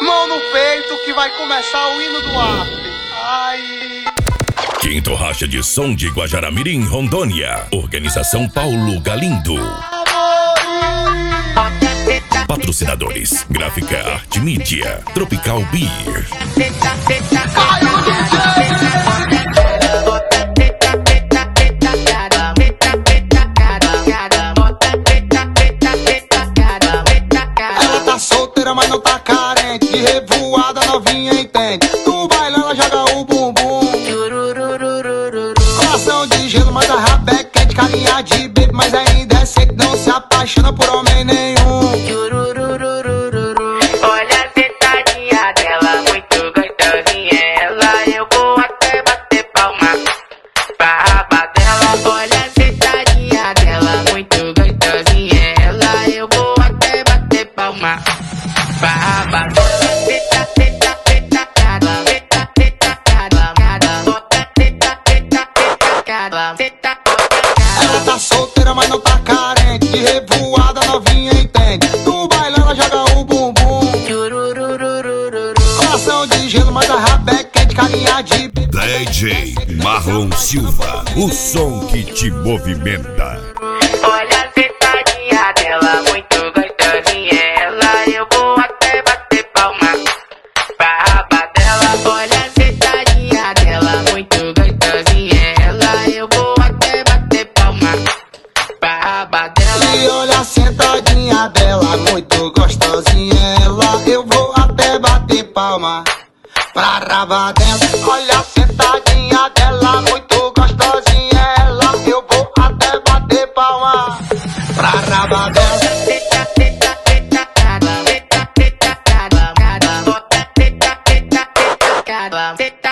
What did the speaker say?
Mão no peito que vai começar o hino do after. Ai. Quinto Racha de Som de Guajará-Mirim, Rondônia. Organização Paulo Galindo. Patrocinadores: Gráfica Arte Mídia, Tropical Beer. Ela tá solteira, mas não tá carente. De revoada, novinha entende. No baile ela joga o bumbum. Coração de gelo, mas a rabé quente. Carinha de bebê, mas ainda é seco. Não se apaixona por homem nenhum. Olha a sentadinha dela, muito gostosinha ela. Eu vou até bater palma pra raba dela. Olha a sentadinha dela, muito gostosinha ela. Eu vou até bater palma pra raba dela. Ela tá solteira, mas não tá carente. De revoada, novinha entende. No baile ela joga o bumbum. Coração de gelo, mas a rabé quente. Carinha de DJ Marlon Silva, o som que te movimenta. Olha a sentadinha dela, muito gostosinha ela. Eu vou até bater palma pra raba dela. Olha a sentadinha dela, muito gostosinha ela. Eu vou até bater palma pra raba dela. E olha a sentadinha dela, muito gostosinha ela. Eu vou até bater palma pra raba dela. Olha a sentadinha dela, muito gostosinha ela. Eu vou até bater palma pra raba dela. Senta